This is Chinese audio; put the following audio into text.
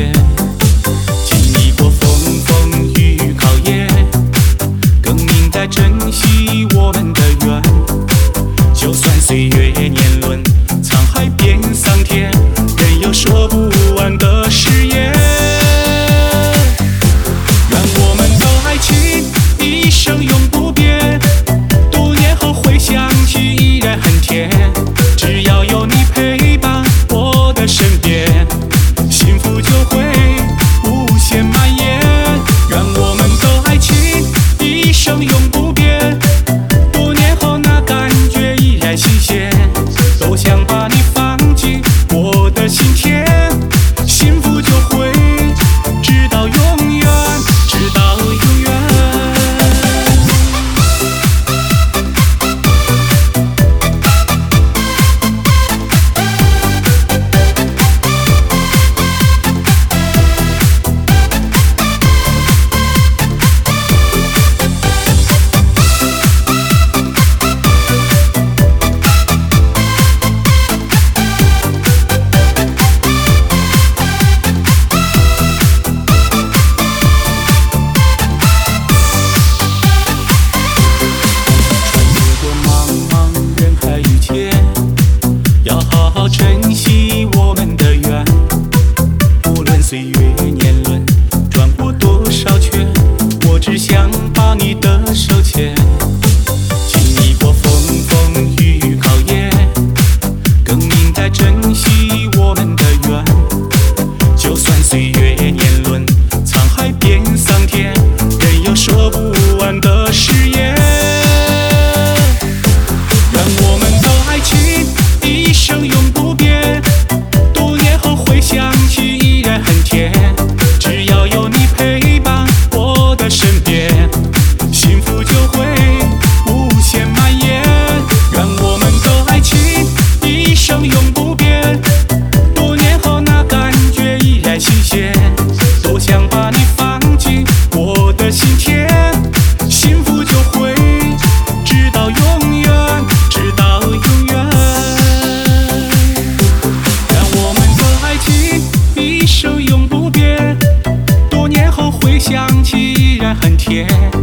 谢。经历过风风雨雨考验，更应该珍惜我们的缘。就算岁月年轮，沧海变桑田，仍有说不完的誓言。愿我们的爱情一生永不变，多年后回想起依然很甜。只要有你陪伴我的身边，幸福就会无限蔓延。愿我们的爱情一生永不变，多年后那感觉依然新鲜。都想把你放进我的心田，幸福就会直到永远，直到永远。珍惜我们的缘，无论岁月年轮转过多少圈，我只想把你的手牵。经历过风风雨雨考验，更应该珍惜我们的缘。就算岁月年轮，沧海变桑田，仍有说不完的誓言。愿我们的爱情一生永不变，多年后回想起依然很甜。只要有你陪伴我的身边，幸福就会无限蔓延。愿我们的爱情一生永不变，多年后那感觉依然新鲜。都想把你放进我的心田，幸福就会直到永远，直到永远。一生永不变，多年后回想起依然很甜。